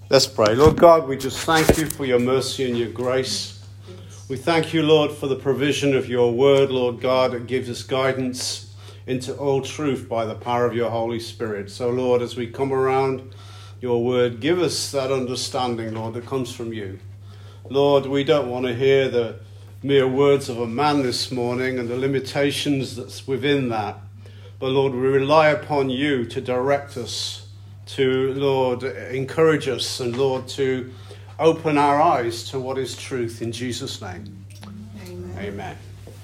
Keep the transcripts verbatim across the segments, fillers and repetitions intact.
Let's pray. Lord God, we just thank you for your mercy and your grace. We thank you, Lord, for the provision of your word, Lord God, that gives us guidance into all truth by the power of your Holy Spirit. So, Lord, as we come around your word, give us that understanding, Lord, that comes from you. Lord, we don't want to hear the mere words of a man this morning and the limitations that's within that. But, Lord, we rely upon you to direct us, to, Lord, encourage us, and, Lord, to open our eyes to what is truth in Jesus' name. Amen. Amen.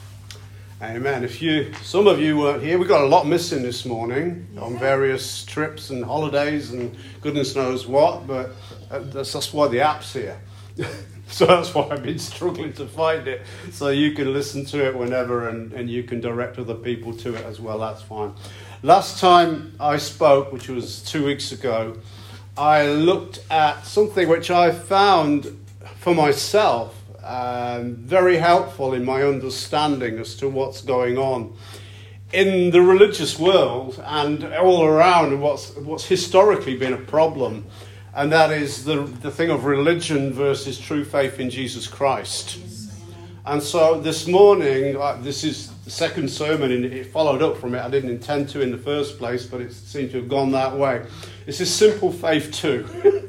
Amen. If you, some of you weren't here, we got a lot missing this morning yeah. on various trips and holidays and goodness knows what, but that's, that's why the app's here. So that's why I've been struggling to find it. So you can listen to it whenever and, and you can direct other people to it as well. That's fine. Last time I spoke, which was two weeks ago, I looked at something which I found for myself um, very helpful in my understanding as to what's going on in the religious world and all around what's what's historically been a problem. And that is the, the thing of religion versus true faith in Jesus Christ. And so this morning, uh, this is the second sermon, and it followed up from it. I didn't intend to in the first place, but it seemed to have gone that way. This is simple faith two.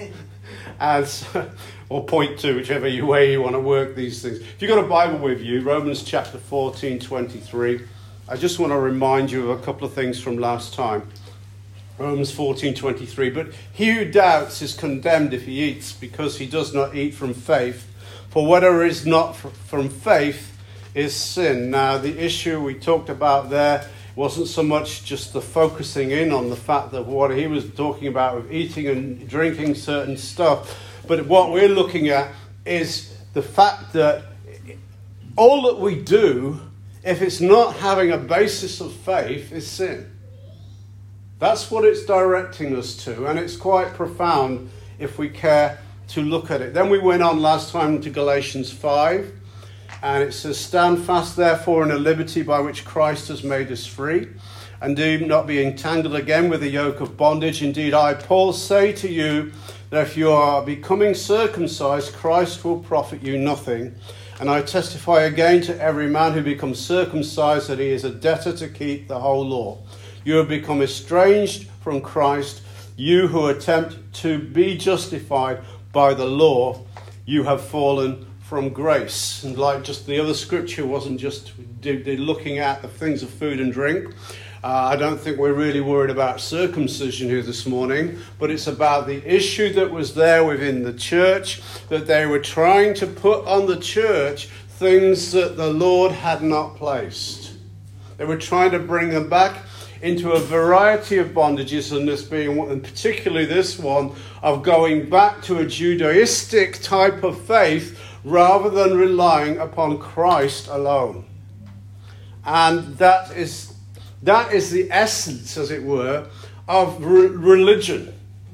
As, or point two, whichever way you want to work these things. If you've got a Bible with you, Romans chapter fourteen, twenty-three. I just want to remind you of a couple of things from last time. Romans fourteen, twenty-three. But he who doubts is condemned if he eats, because he does not eat from faith. For whatever is not from faith is sin. Now, the issue we talked about there wasn't so much just the focusing in on the fact that what he was talking about with eating and drinking certain stuff. But what we're looking at is the fact that all that we do, if it's not having a basis of faith, is sin. That's what it's directing us to, and it's quite profound if we care to look at it. Then we went on last time to Galatians five, and it says, "Stand fast therefore in the liberty by which Christ has made us free, and do not be entangled again with the yoke of bondage. Indeed, I, Paul, say to you that if you are becoming circumcised, Christ will profit you nothing. And I testify again to every man who becomes circumcised that he is a debtor to keep the whole law. You have become estranged from Christ, you who attempt to be justified by the law, you have fallen from grace." And like just the other scripture wasn't just looking at the things of food and drink. Uh, I don't think we're really worried about circumcision here this morning, but it's about the issue that was there within the church, that they were trying to put on the church things that the Lord had not placed. They were trying to bring them back into a variety of bondages, and this being, and particularly this one, of going back to a Judaistic type of faith rather than relying upon Christ alone. And that is that is the essence, as it were, of re- religion.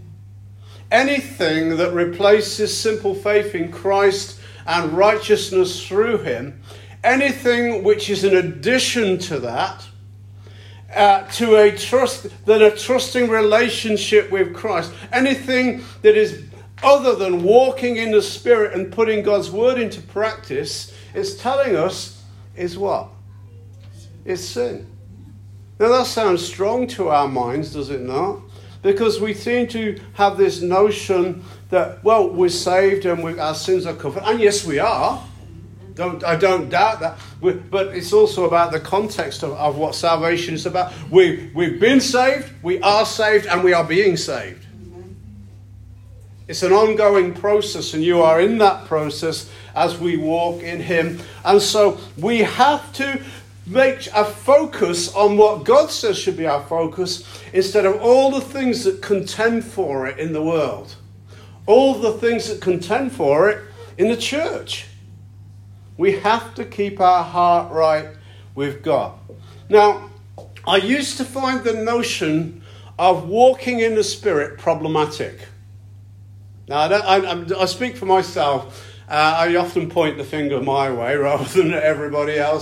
Anything that replaces simple faith in Christ and righteousness through him, anything which is an addition to that, Uh, to a trust, than a trusting relationship with Christ. Anything that is other than walking in the Spirit and putting God's word into practice, it's telling us is what? It's sin. Now that sounds strong to our minds, does it not? Because we seem to have this notion that, well, we're saved and we, our sins are covered. And yes, we are. Don't, I don't doubt that. We, but it's also about the context of, of what salvation is about. We, we've been saved, we are saved, and we are being saved. Amen. It's an ongoing process, and you are in that process as we walk in him. And so we have to make a focus on what God says should be our focus, instead of all the things that contend for it in the world. All the things that contend for it in the church. We have to keep our heart right with God. Now, I used to find the notion of walking in the Spirit problematic. Now, I, don't, I, I speak for myself. Uh, I often point the finger my way rather than at everybody else.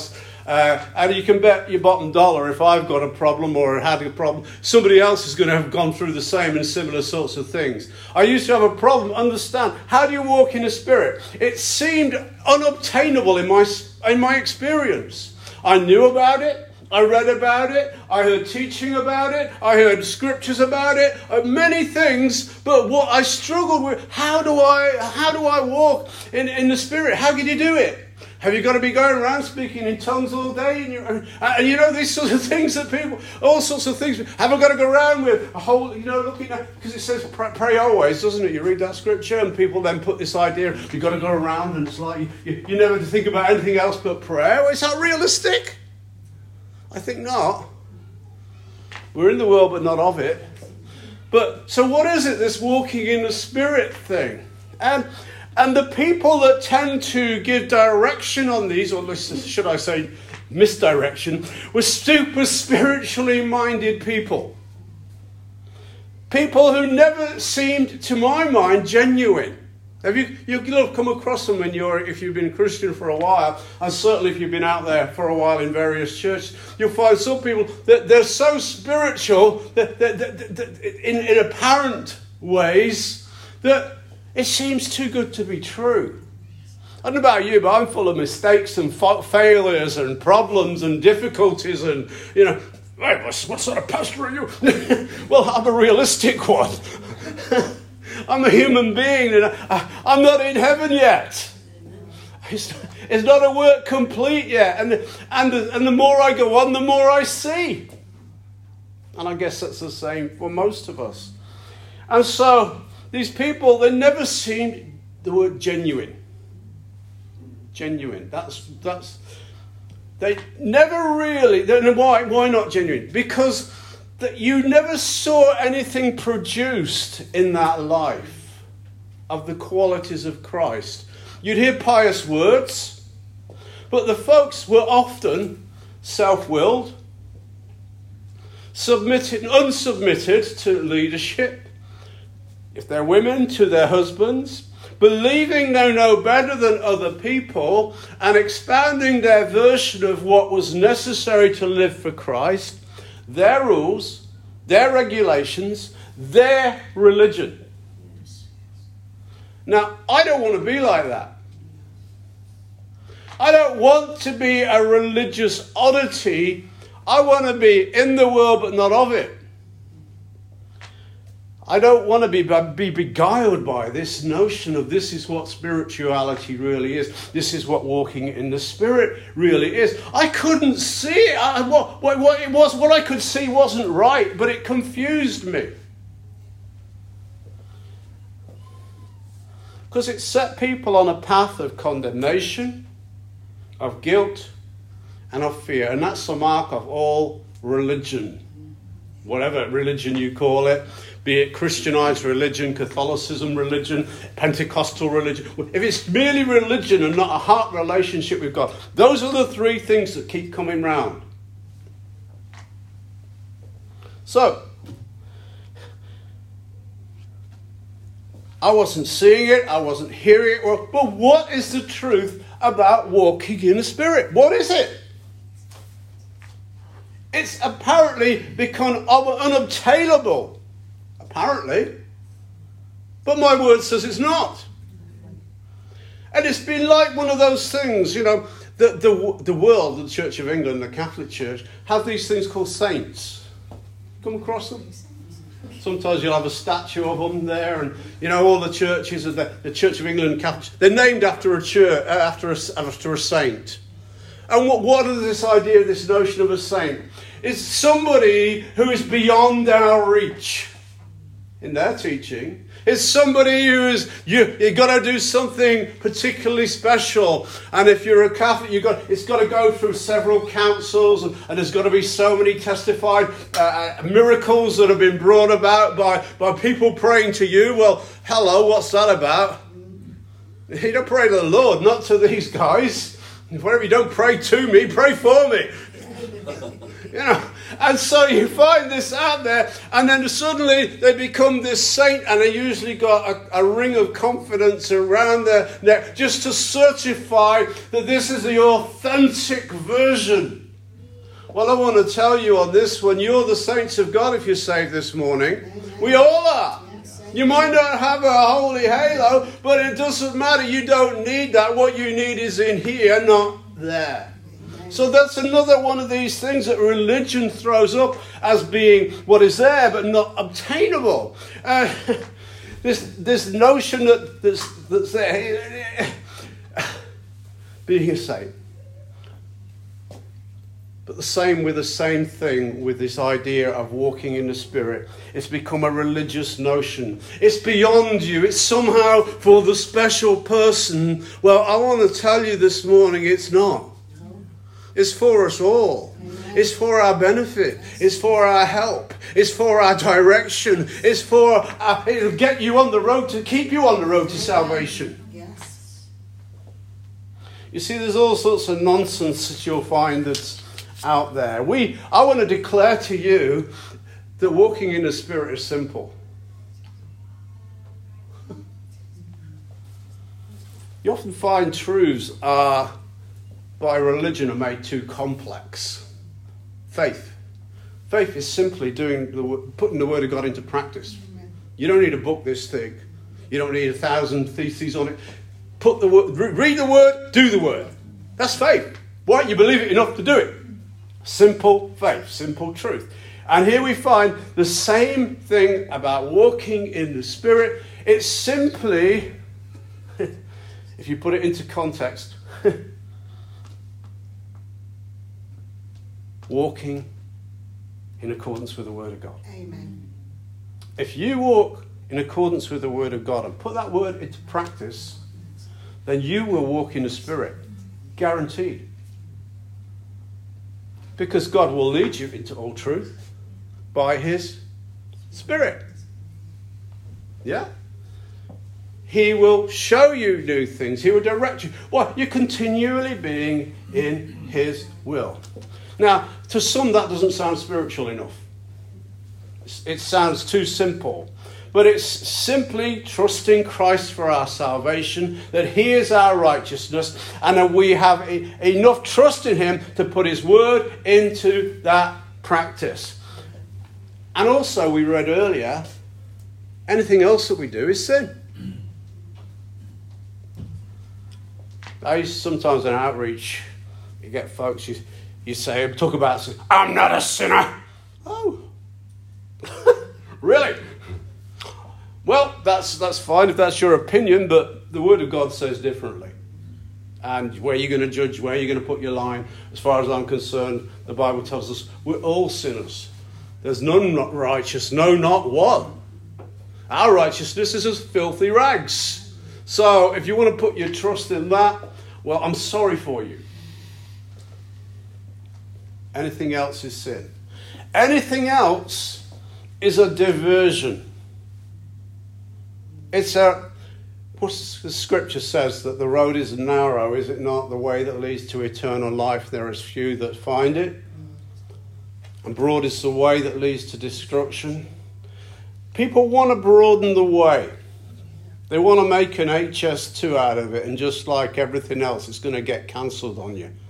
Uh, and you can bet your bottom dollar if I've got a problem or had a problem, somebody else is going to have gone through the same and similar sorts of things. I used to have a problem. Understand, how do you walk in the Spirit? It seemed unobtainable in my in my experience. I knew about it. I read about it. I heard teaching about it. I heard scriptures about it. Uh, many things. But what I struggled with, how do I how do I walk in, in the Spirit? How can you do it? Have you got to be going around speaking in tongues all day? And, you, and, and you know, these sorts of things that people, all sorts of things. Have I got to go around with a whole, you know, looking at, because it says pray, pray always, doesn't it? You read that scripture and people then put this idea, you've got to go around and it's like, you, you never think about anything else but prayer. Well, is that realistic? I think not. We're in the world but not of it. But, so what is it, this walking in the Spirit thing? And And the people that tend to give direction on these, or should I say misdirection, were super spiritually minded people. People who never seemed, to my mind, genuine. Have you, you'll have come across them when you're, if you've been a Christian for a while, and certainly if you've been out there for a while in various churches, you'll find some people that they're so spiritual that, that, that, that in, in apparent ways that it seems too good to be true. I don't know about you, but I'm full of mistakes and fa- failures and problems and difficulties and, you know, hey, what sort of pastor are you? Well, I'm a realistic one. I'm a human being and I, I'm not in heaven yet. It's, it's not a work complete yet. And, and, and the more I go on, the more I see. And I guess that's the same for most of us. And so these people, they never seemed the word genuine. Genuine. That's that's. They never really. Why? Why not genuine? Because that you never saw anything produced in that life of the qualities of Christ. You'd hear pious words, but the folks were often self-willed, submitted, unsubmitted to leadership. If they're women, to their husbands, believing they know better than other people and expounding their version of what was necessary to live for Christ, their rules, their regulations, their religion. Now, I don't want to be like that. I don't want to be a religious oddity. I want to be in the world but not of it. I don't want to be, be beguiled by this notion of this is what spirituality really is. This is what walking in the Spirit really is. I couldn't see it. I, what, what, what it was. What I could see wasn't right, but it confused me. Because it set people on a path of condemnation, of guilt, and of fear. And that's the mark of all religion. Whatever religion you call it. Be it Christianized religion, Catholicism religion, Pentecostal religion. If it's merely religion and not a heart relationship with God, those are the three things that keep coming round. So, I wasn't seeing it, I wasn't hearing it, but what is the truth about walking in the Spirit? What is it? It's apparently become unobtainable. Apparently. But my word says it's not. And it's been like one of those things, you know, the, the, the world, the Church of England, the Catholic Church, have these things called saints. Come across them? Sometimes you'll have a statue of them there, and you know all the churches of the, the Church of England, Catholic, they're named after a church, after a, after a saint. And what, what is this idea, this notion of a saint? It's somebody who is beyond our reach in their teaching. It's somebody who is, you, you've got to do something particularly special. And if you're a Catholic, you've got, it's got to go through several councils, and, and there's got to be so many testified uh, miracles that have been brought about by, by people praying to you. Well, hello, what's that about? You don't pray to the Lord, not to these guys. Whatever you don't pray to me, pray for me. You know, and so you find this out there, and then suddenly they become this saint, and they usually got a, a ring of confidence around their neck just to certify that this is the authentic version. Well, I want to tell you on this one, you're the saints of God if you're saved this morning. Amen. We all are. Yes, you might not have a holy halo, but it doesn't matter. You don't need that. What you need is in here, not there. Amen. So that's another one of these things that religion throws up as being what is there but not obtainable. Uh, this this notion that that's, that's there, being a saint. But the same with the same thing with this idea of walking in the Spirit. It's become a religious notion. It's beyond you. It's somehow for the special person. Well, I want to tell you this morning, it's not. It's for us all. It's for our benefit. It's for our help. It's for our direction. It's for our, it'll get you on the road to keep you on the road to salvation. Yes. You see, there's all sorts of nonsense that you'll find that's out there. We, I want to declare to you that walking in the Spirit is simple. You often find truths are by religion are made too complex. Faith. Faith is simply doing the, putting the Word of God into practice. You don't need a book this thick. You don't need a thousand theses on it. Put the word, read the Word, do the Word. That's faith. Why? You believe it enough to do it. Simple faith, simple truth. And here we find the same thing about walking in the Spirit. It's simply, if you put it into context, walking in accordance with the Word of God. Amen. If you walk in accordance with the Word of God and put that Word into practice, then you will walk in the Spirit. Guaranteed. Because God will lead you into all truth by His Spirit. Yeah? He will show you new things. He will direct you. Well, you're continually being in His will. Now, to some that doesn't sound spiritual enough. It sounds too simple. But it's simply trusting Christ for our salvation, that He is our righteousness, and that we have a, enough trust in Him to put His Word into that practice. And also, we read earlier, anything else that we do is sin. I used to, sometimes in outreach, you get folks, you, you say, talk about sin. I'm not a sinner. Oh, really? Well, that's that's fine if that's your opinion, but the Word of God says differently. And where you're going to judge, where you're going to put your line, as far as I'm concerned, the Bible tells us we're all sinners. There's none not righteous, no, not one. Our righteousness is as filthy rags. So if you want to put your trust in that, well, I'm sorry for you. Anything else is sin. Anything else is a diversion. It's a, what the scripture says that the road is narrow, is it not? The way that leads to eternal life, there is few that find it. And broad is the way that leads to destruction. People want to broaden the way. They want to make an H S two out of it, and just like everything else, it's going to get cancelled on you.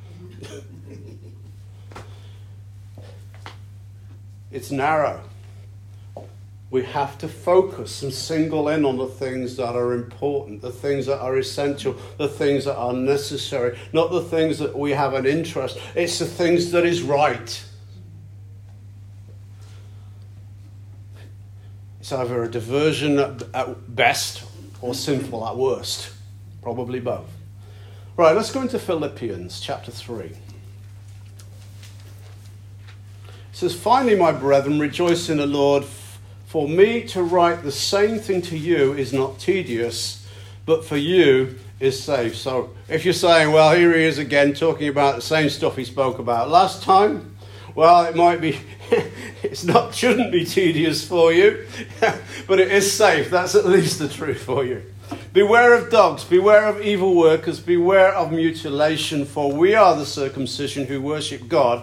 It's narrow. We have to focus and single in on the things that are important, the things that are essential, the things that are necessary, not the things that we have an interest. It's the things that is right. It's either a diversion at, at best or sinful at worst. Probably both. Right, let's go into Philippians chapter three. It says, finally, my brethren, rejoice in the Lord. For me to write the same thing to you is not tedious, but for you is safe. So if you're saying, well, here he is again talking about the same stuff he spoke about last time, well, it might be, it's not, shouldn't be tedious for you, but it is safe. That's at least the truth for you. Beware of dogs, beware of evil workers, beware of mutilation, for we are the circumcision who worship God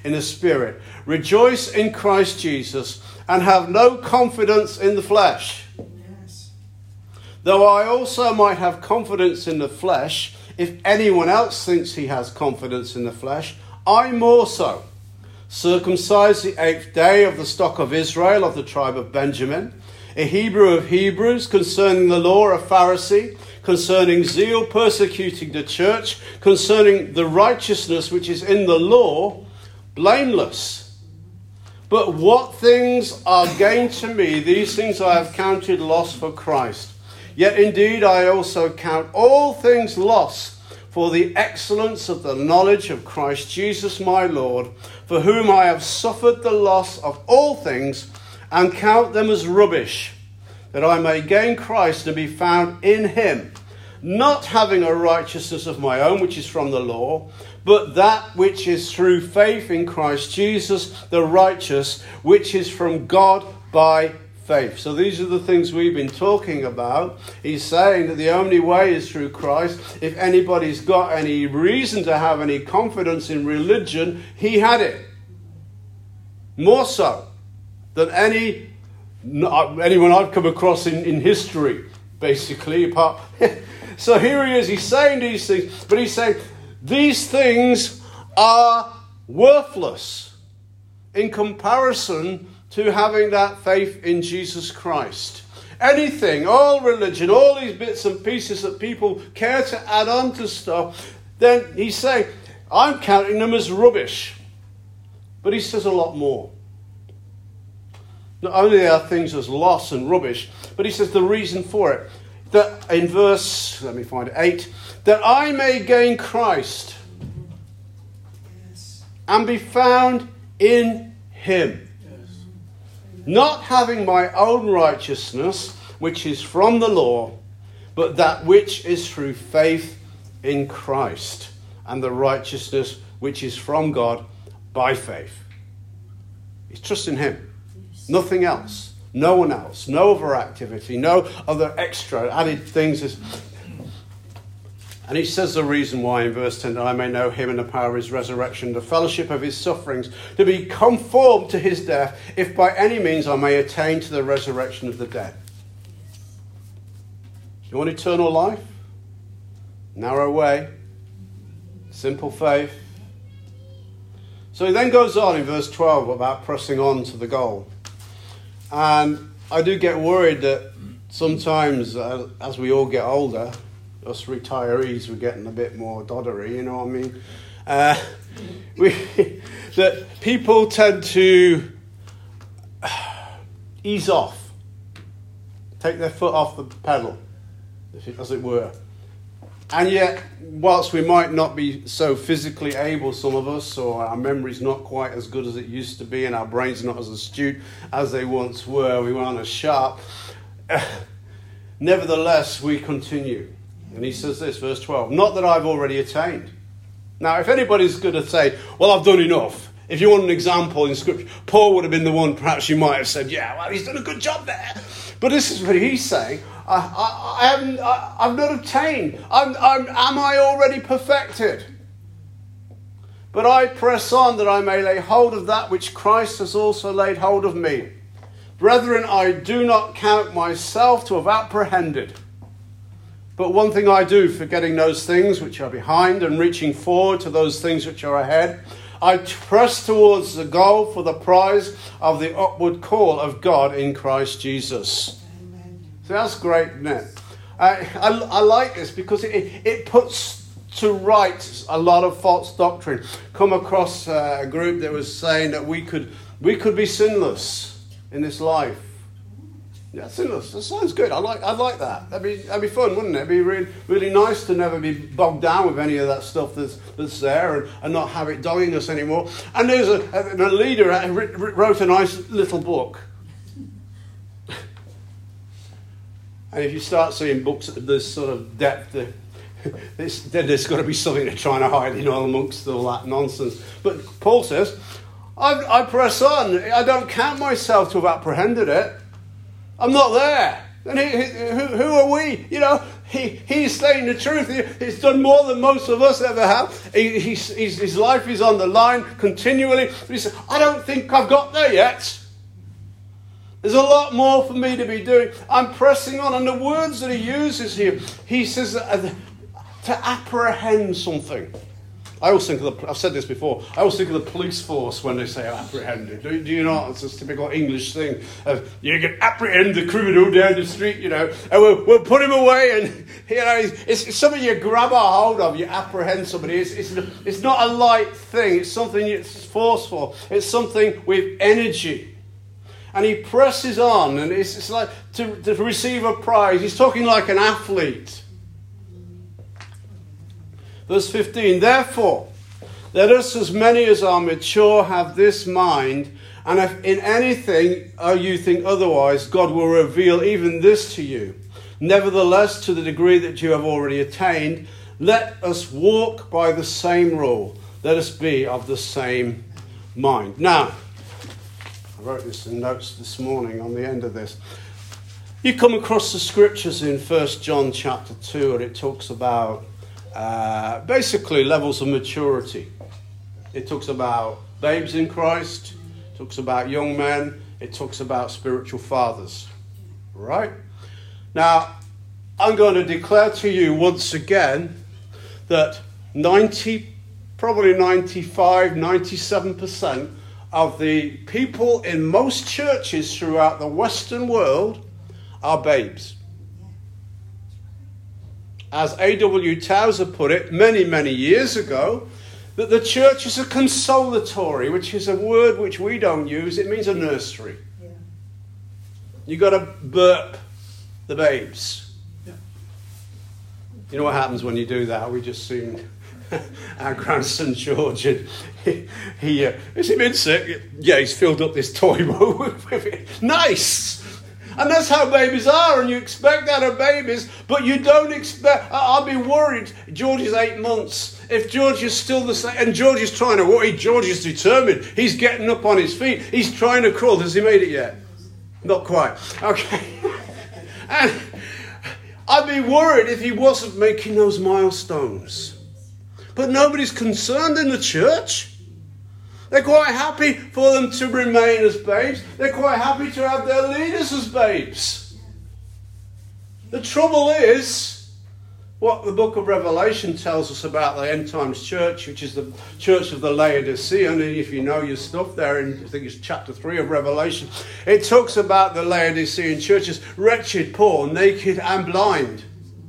in the Spirit. Rejoice in Christ Jesus and have no confidence in the flesh. Yes. Though I also might have confidence in the flesh, if anyone else thinks he has confidence in the flesh, I more so. Circumcised the eighth day of the stock of Israel, of the tribe of Benjamin, a Hebrew of Hebrews, concerning the law a Pharisee, concerning zeal persecuting the church, concerning the righteousness which is in the law, blameless. But what things are gain to me, these things I have counted loss for Christ. Yet indeed I also count all things lost for the excellence of the knowledge of Christ Jesus my Lord, for whom I have suffered the loss of all things, and count them as rubbish, that I may gain Christ and be found in him, not having a righteousness of my own, which is from the law, but that which is through faith in Christ Jesus, the righteous, which is from God by faith. So these are the things we've been talking about. He's saying that the only way is through Christ. If anybody's got any reason to have any confidence in religion, he had it. More so than any anyone I've come across in, in history, basically. Apart. So here he is, he's saying these things, but he's saying these things are worthless in comparison to having that faith in Jesus Christ. Anything, all religion, all these bits and pieces that people care to add on to stuff, then he's saying, I'm counting them as rubbish. But he says a lot more. Not only are things as loss and rubbish, but he says the reason for it. That in verse, let me find it, eight, that I may gain Christ Yes. and be found in him. Not having my own righteousness, which is from the law, but that which is through faith in Christ, and the righteousness which is from God by faith. He's trusting him. Nothing else. No one else. No other activity. No other extra added things. And he says the reason why in verse ten, that I may know him and the power of his resurrection, the fellowship of his sufferings, to be conformed to his death, if by any means I may attain to the resurrection of the dead. You want eternal life? Narrow way. Simple faith. So he then goes on in verse twelve about pressing on to the goal. And I do get worried that sometimes uh, as we all get older, us retirees, we're getting a bit more doddery, you know what I mean? Uh, we, that people tend to ease off, take their foot off the pedal, as it were. And yet, whilst we might not be so physically able, some of us, or our memory's not quite as good as it used to be, and our brains not as astute as they once were, we weren't as sharp, uh, nevertheless, we continue. And he says this, verse twelve, not that I've already attained. Now, if anybody's going to say, well, I've done enough. If you want an example in Scripture, Paul would have been the one, perhaps you might have said, yeah, well, he's done a good job there. But this is what he's saying. I, I, I haven't, I, I've not obtained. I'm, I'm, am I already perfected? But I press on that I may lay hold of that which Christ has also laid hold of me. Brethren, I do not count myself to have apprehended. But one thing I do, forgetting those things which are behind and reaching forward to those things which are ahead, I press towards the goal for the prize of the upward call of God in Christ Jesus. Amen. So that's great, isn't it? I, I, I like this because it, it puts to right a lot of false doctrine. Come across uh, a group that was saying that we could we could be sinless in this life. Yeah, sinless. That sounds good. I like I like that. That'd be that'd be fun, wouldn't it? It'd be really really nice to never be bogged down with any of that stuff that's that's there and, and not have it dogging us anymore. And there's a, a, a leader who wrote a nice little book. And if you start seeing books at this sort of depth, uh, this, then there's got to be something they're trying to hide, you know, amongst all that nonsense. But Paul says, I, I press on. I don't count myself to have apprehended it. I'm not there. And he, who, who are we? You know, he, he's saying the truth. He, he's done more than most of us ever have. He, he's, he's, his life is on the line continually. But he said, I don't think I've got there yet. There's a lot more for me to be doing. I'm pressing on. And the words that he uses here, he says uh, to apprehend something. I always think of the, I've said this before, I always think of the police force when they say apprehended. Do, do you know, it's a typical English thing of, you can apprehend the criminal down the street, you know, and we'll, we'll put him away, and, you know, it's, it's something you grab a hold of, you apprehend somebody. It's, it's, it's not a light thing, it's something it's forceful, it's something with energy. And he presses on, and it's, it's like to, to receive a prize. He's talking like an athlete. Verse fifteen, therefore, let us as many as are mature have this mind, and if in anything uh, you think otherwise, God will reveal even this to you. Nevertheless, to the degree that you have already attained, let us walk by the same rule. Let us be of the same mind. Now, I wrote this in notes this morning on the end of this. You come across the scriptures in First John chapter two, and it talks about Uh, basically levels of maturity. It talks about babes in Christ, it talks about young men, it talks about spiritual fathers. Right? Now, I'm going to declare to you once again that ninety, probably ninety-five, ninety-seven percent of the people in most churches throughout the Western world are babes. As A W Tozer put it many, many years ago, that the church is a consolatory, which is a word which we don't use. It means a nursery. Yeah. You've got to burp the babes. Yeah. You know what happens when you do that? We just seen our grandson George, and he, he uh, has he been sick? Yeah, he's filled up this toy with it. Nice! And that's how babies are, and you expect that of babies, but you don't expect... I'll be worried. George is eight months. If George is still the same... And George is trying to... George is determined. He's getting up on his feet. He's trying to crawl. Has he made it yet? Not quite. Okay. And I'd be worried if he wasn't making those milestones. But nobody's concerned in the church. They're quite happy for them to remain as babes. They're quite happy to have their leaders as babes. The trouble is, what the book of Revelation tells us about the end times church, which is the church of the Laodicean, and if you know your stuff there in, I think it's chapter three of Revelation, it talks about the Laodicean church as wretched, poor, naked and blind.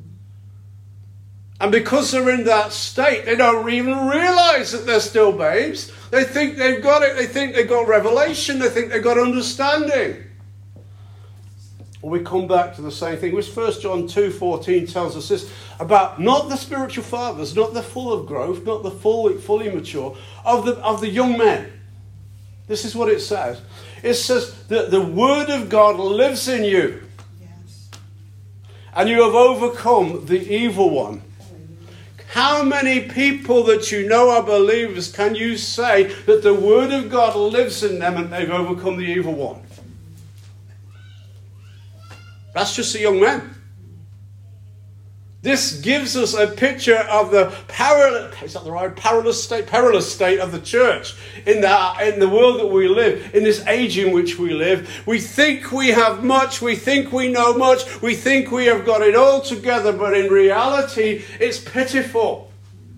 And because they're in that state, they don't even realize that they're still babes. They think they've got it. They think they've got revelation. They think they've got understanding. Well, we come back to the same thing, which First John two fourteen tells us this, about not the spiritual fathers, not the full of growth, not the fully, fully mature, of the, of the young men. This is what it says. It says that the word of God lives in you. Yes. And you have overcome the evil one. How many people that you know are believers can you say that the word of God lives in them and they've overcome the evil one? That's just the young men. This gives us a picture of the perilous, is that the right perilous state, perilous state of the church in the in the world that we live, in this age in which we live. We think we have much, we think we know much, we think we have got it all together, but in reality, it's pitiful.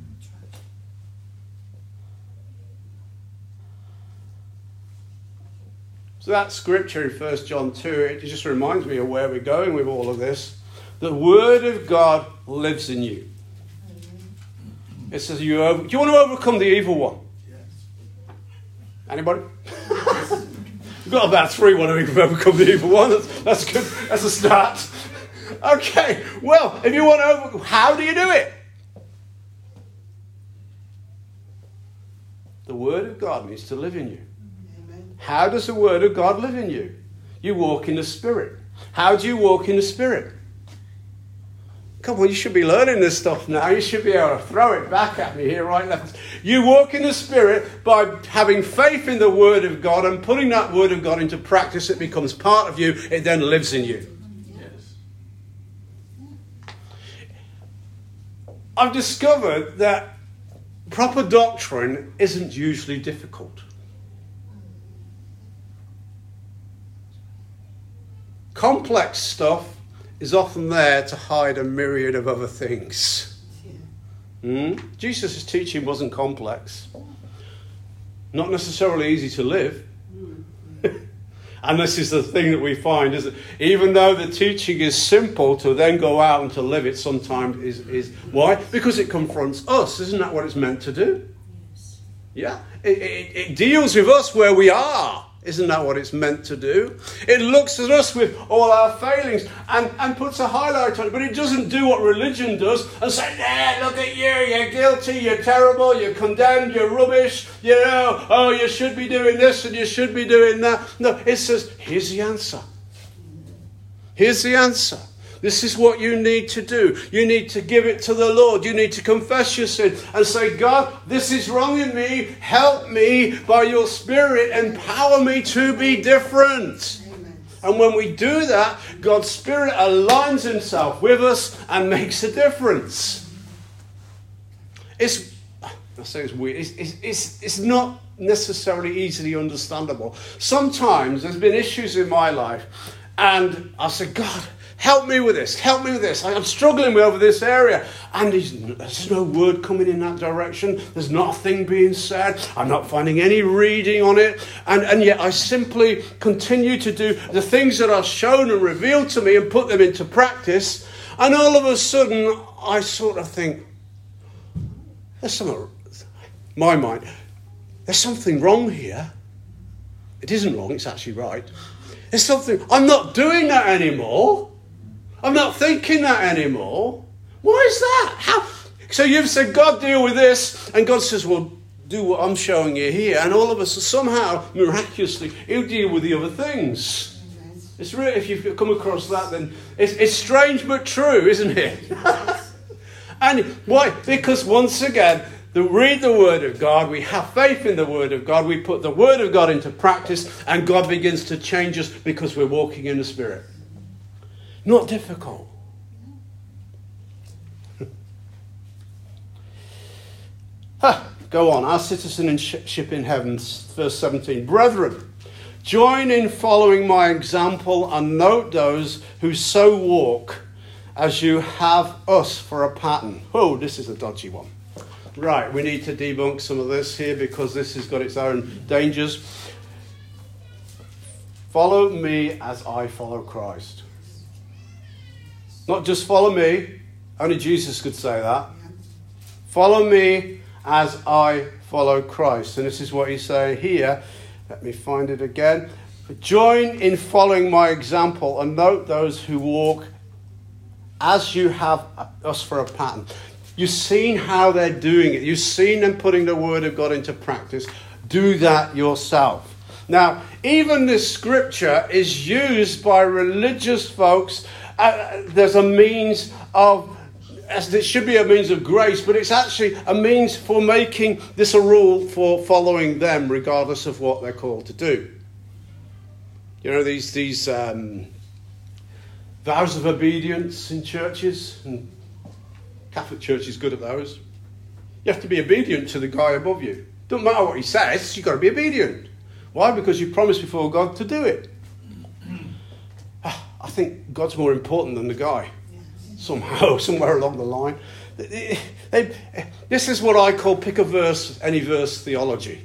So that scripture in First John two, it just reminds me of where we're going with all of this. The word of God lives in you. It says, you over, do you want to overcome the evil one? Yes. Anybody? We've got about three want to overcome the evil one. That's, that's good. That's a start. Okay. Well, if you want to overcome, how do you do it? The word of God needs to live in you. Amen. How does the word of God live in you? You walk in the Spirit. How do you walk in the Spirit? Come on, you should be learning this stuff now. You should be able to throw it back at me here, right, left. You walk in the Spirit by having faith in the Word of God and putting that Word of God into practice. It becomes part of you. It then lives in you. Yes. I've discovered that proper doctrine isn't usually difficult. Complex stuff is often there to hide a myriad of other things. Mm? Jesus' teaching wasn't complex. Not necessarily easy to live. And this is the thing that we find, is that even though the teaching is simple, to then go out and to live it sometimes is, is why? Because it confronts us. Isn't that what it's meant to do? Yes. Yeah. It, it, it deals with us where we are. Isn't that what it's meant to do? It looks at us with all our failings and, and puts a highlight on it, but it doesn't do what religion does and say, "There, look at you, you're guilty, you're terrible, you're condemned, you're rubbish, you know, oh, you should be doing this and you should be doing that." No, it says, here's the answer. Here's the answer. This is what you need to do. You need to give it to the Lord. You need to confess your sin and say, "God, this is wrong in me. Help me by your Spirit. Empower me to be different." Amen. And when we do that, God's Spirit aligns himself with us and makes a difference. It's, I say it's weird. It's, it's, it's, it's not necessarily easily understandable. Sometimes there's been issues in my life and I say, "God, help me with this, help me with this. I'm struggling with over this area." And there's no word coming in that direction. There's not a thing being said. I'm not finding any reading on it. And, and yet I simply continue to do the things that are shown and revealed to me and put them into practice. And all of a sudden, I sort of think, there's something, my mind, there's something wrong here. It isn't wrong, it's actually right. There's something, I'm not doing that anymore. I'm not thinking that anymore. Why is that? How? So you've said, "God, deal with this." And God says, "Well, do what I'm showing you here." And all of us, somehow, miraculously, he'll deal with the other things. It's really, if you've come across that, then it's, it's strange but true, isn't it? And why? Because once again, the, read the Word of God, we have faith in the Word of God, we put the Word of God into practice, and God begins to change us because we're walking in the Spirit. Not difficult. huh, go on. Our citizenship in heaven, verse seventeen. "Brethren, join in following my example and note those who so walk as you have us for a pattern." Oh, this is a dodgy one. Right, we need to debunk some of this here because this has got its own dangers. "Follow me as I follow Christ." Not just follow me. Only Jesus could say that. Follow me as I follow Christ. And this is what he's saying here. Let me find it again. "Join in following my example and note those who walk as you have us for a pattern." You've seen how they're doing it. You've seen them putting the Word of God into practice. Do that yourself. Now, even this scripture is used by religious folks. Uh, there's a means of, as it should be a means of grace, but it's actually a means for making this a rule for following them, regardless of what they're called to do. You know, these these um, vows of obedience in churches, and Catholic Church is good at those. You have to be obedient to the guy above you. Doesn't matter what he says, you've got to be obedient. Why? Because you promised before God to do it. I think God's more important than the guy. Somehow, somewhere along the line. They, they, this is what I call pick a verse, any verse theology.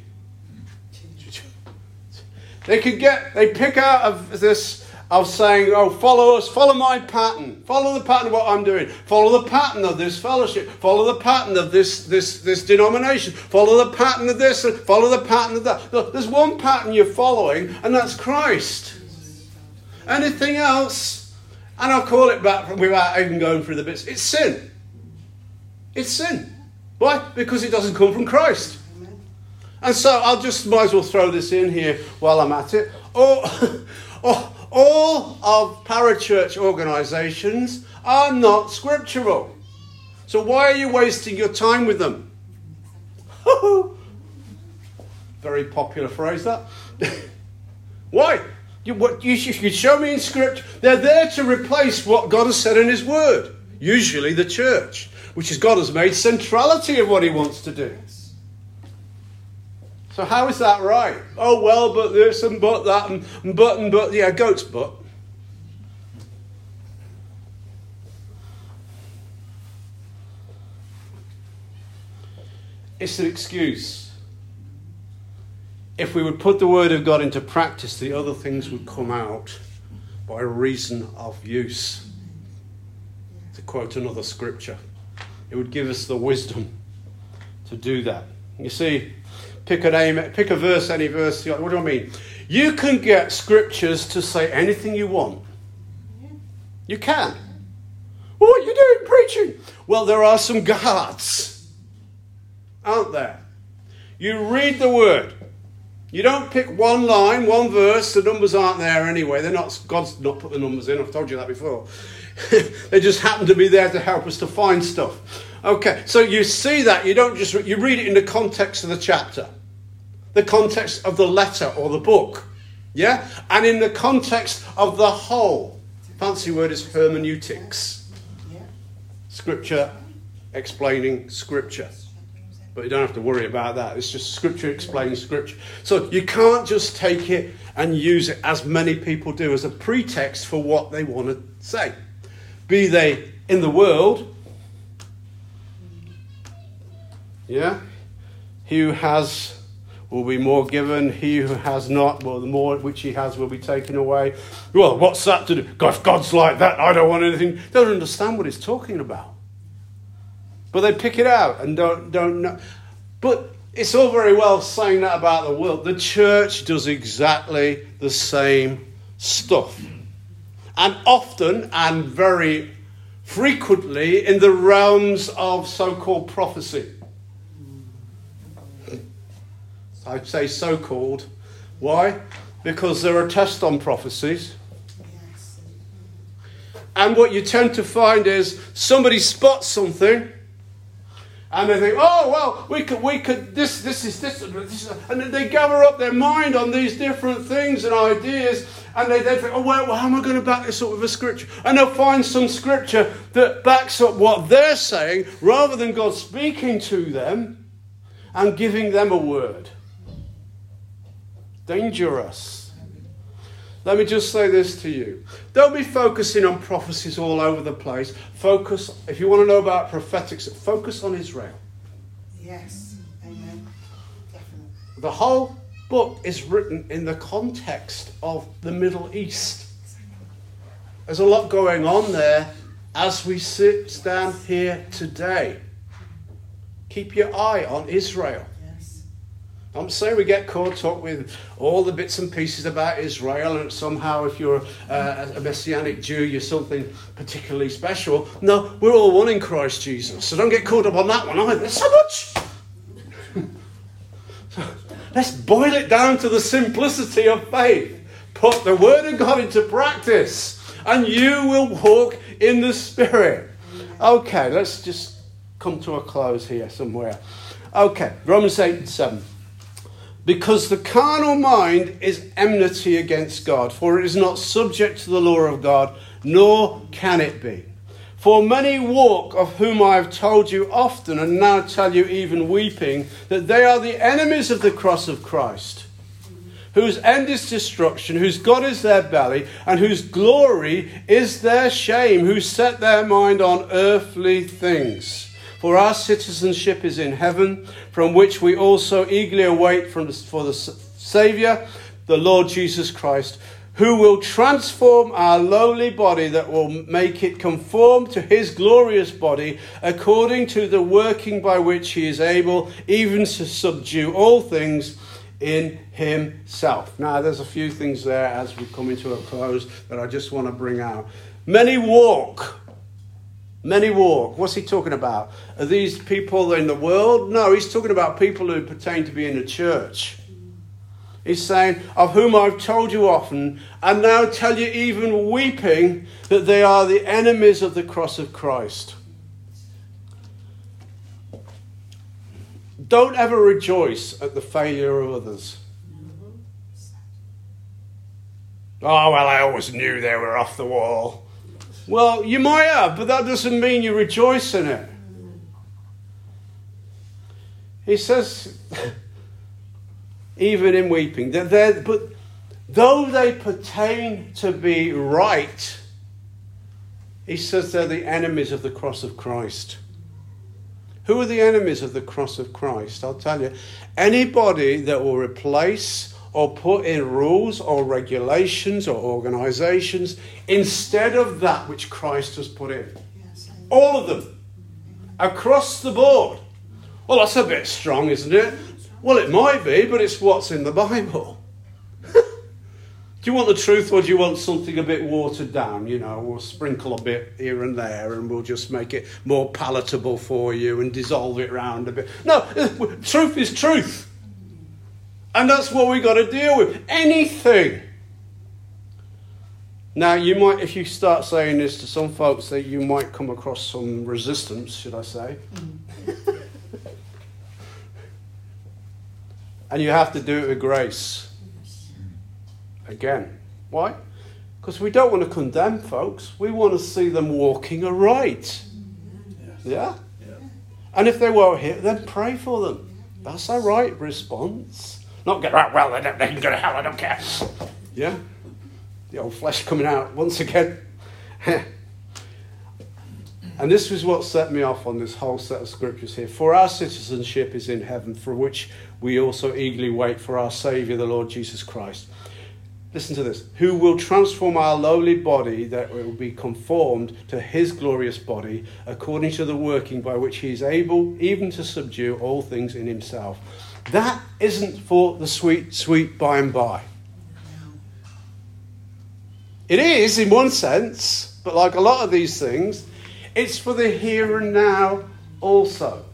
They could get, they pick out of this, of saying, "Oh, follow us, follow my pattern, follow the pattern of what I'm doing, follow the pattern of this fellowship, follow the pattern of this this this denomination, follow the pattern of this, follow the pattern of that." Look, there's one pattern you're following, and that's Christ. Anything else, and I'll call it back without even going through the bits, it's sin. It's sin. Why? Because it doesn't come from Christ. And so I'll just might as well throw this in here while I'm at it. All, all of parachurch organisations are not scriptural. So why are you wasting your time with them? Very popular phrase, that. Why? You, what, you, you show me in scripture. They're there to replace what God has said in his word. Usually the church, which is God has made centrality of what he wants to do. So how is that right? Oh, well, but this and but that and, and but and but. Yeah, goat's butt. It's an excuse. If we would put the word of God into practice, the other things would come out by reason of use. To quote another scripture, it would give us the wisdom to do that. You see, pick a name, pick a verse, any verse. What do I mean? You can get scriptures to say anything you want. You can. Well, what are you doing preaching? Well, there are some guards, aren't there? You read the word. You don't pick one line, one verse. The numbers aren't there anyway. They're not. God's not put the numbers in. I've told you that before. They just happen to be there to help us to find stuff. Okay, so you see that. You don't just, you read it in the context of the chapter. The context of the letter or the book. Yeah? And in the context of the whole. Fancy word is hermeneutics. Scripture explaining scripture. But you don't have to worry about that. It's just scripture explaining scripture. So you can't just take it and use it, as many people do, as a pretext for what they want to say. Be they in the world. Yeah? He who has will be more given. He who has not, well, the more which he has will be taken away. Well, what's that to do? God, if God's like that, I don't want anything. They don't understand what he's talking about. But they pick it out and don't don't know. But it's all very well saying that about the world. The church does exactly the same stuff. And often and very frequently in the realms of so-called prophecy. I say so-called. Why? Because there are tests on prophecies. And what you tend to find is somebody spots something. And they think, oh, well, we could, we could, this, this is this, this is, and then they gather up their mind on these different things and ideas, and they then think, oh, well, well, how am I going to back this up with a scripture? And they'll find some scripture that backs up what they're saying, rather than God speaking to them and giving them a word. Dangerous. Let me just say this to you. Don't be focusing on prophecies all over the place. Focus, if you want to know about prophetics, focus on Israel. Yes. Amen. Definitely. The whole book is written in the context of the Middle East. There's a lot going on there as we sit, stand here today. Keep your eye on Israel. I'm saying we get caught up with all the bits and pieces about Israel, and somehow if you're uh, a Messianic Jew, you're something particularly special. No, we're all one in Christ Jesus. So don't get caught up on that one either. There's so much. So let's boil it down to the simplicity of faith. Put the word of God into practice, and you will walk in the Spirit. Okay, let's just come to a close here somewhere. Okay, Romans eight seven. Because the carnal mind is enmity against God, for it is not subject to the law of God, nor can it be. For many walk, of whom I have told you often, and now tell you even weeping, that they are the enemies of the cross of Christ, whose end is destruction, whose God is their belly, and whose glory is their shame, who set their mind on earthly things. For our citizenship is in heaven, from which we also eagerly await from the, for the Saviour, the Lord Jesus Christ, who will transform our lowly body, that will make it conform to his glorious body, according to the working by which he is able even to subdue all things in himself. Now, there's a few things there as we come into a close that I just want to bring out. Many walk. Many walk. What's he talking about? Are these people in the world? No, he's talking about people who pertain to be in the church. He's saying, of whom I've told you often, and now tell you even weeping, that they are the enemies of the cross of Christ. Don't ever rejoice at the failure of others. Oh, well, I always knew they were off the wall. Well, you might have, but that doesn't mean you rejoice in it. He says, even in weeping, that they're, but though they pertain to be right, he says they're the enemies of the cross of Christ. Who are the enemies of the cross of Christ? I'll tell you. Anybody that will replace or put in rules or regulations or organizations instead of that which Christ has put in. All of them. Across the board. Well, that's a bit strong, isn't it? Well, it might be, but it's what's in the Bible. Do you want the truth, or do you want something a bit watered down? You know, we'll sprinkle a bit here and there and we'll just make it more palatable for you and dissolve it round a bit. No, truth is truth. And that's what we got to deal with. Anything. Now, you might, if you start saying this to some folks, that you might come across some resistance, should I say. And you have to do it with grace. Again. Why? Because we don't want to condemn folks. We want to see them walking aright. Yeah? Yeah? And if they won't hear, then pray for them. That's a right response. Not get, right, well, they, don't, they can go to hell, I don't care. Yeah? The old flesh coming out once again. And this was what set me off on this whole set of scriptures here. For our citizenship is in heaven, for which we also eagerly wait for our Saviour, the Lord Jesus Christ. Listen to this. Who will transform our lowly body that it will be conformed to his glorious body, according to the working by which he is able even to subdue all things in himself. That isn't for the sweet, sweet by and by. It is in one sense, but like a lot of these things, it's for the here and now also.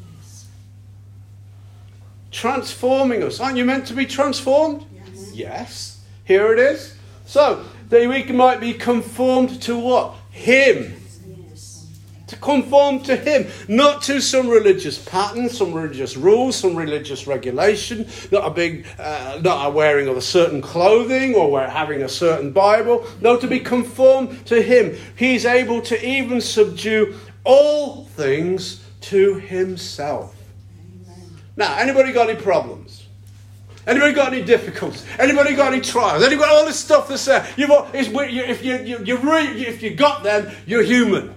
Transforming us. Aren't you meant to be transformed? Yes. Yes. Here it is. So, that we might be conformed to what? Him. To conform to him. Not to some religious pattern, some religious rules, some religious regulation. Not a big, uh, not a wearing of a certain clothing or having a certain Bible. No, to be conformed to him. He's able to even subdue all things to himself. Amen. Now, anybody got any problems? Anybody got any difficulties? Anybody got any trials? Anybody got all this stuff that's there? You've, it's, if you, you, you really, if you got them, you're human.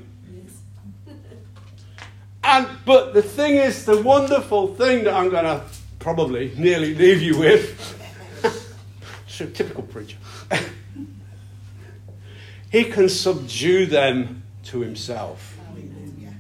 And but the thing is, the wonderful thing that I'm going to probably nearly leave you with, so typical preacher, he can subdue them to himself. Hallelujah.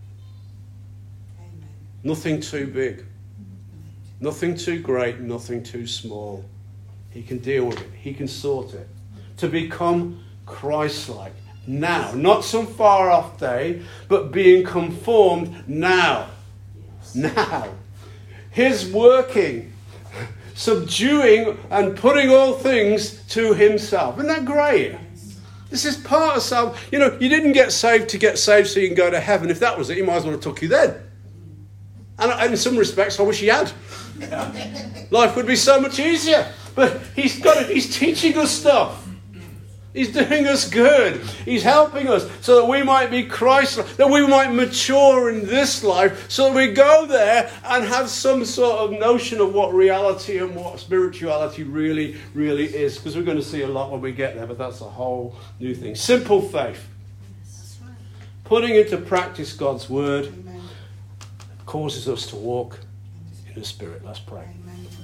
Nothing too big. Nothing too great, nothing too small. He can deal with it. He can sort it. To become Christ-like now. Not some far-off day, but being conformed now. Yes. Now. His working, subduing and putting all things to himself. Isn't that great? Yes. This is part of salvation. You know, you didn't get saved to get saved so you can go to heaven. If that was it, he might as well have took you then. And in some respects, I wish he had. Life would be so much easier. But he's got it. He's teaching us stuff. He's doing us good. He's helping us so that we might be Christ-like, that we might mature in this life, so that we go there and have some sort of notion of what reality and what spirituality really, really is. Because we're going to see a lot when we get there, but that's a whole new thing. Simple faith. Putting into practice God's word causes us to walk in the Spirit. Let's pray. Amen.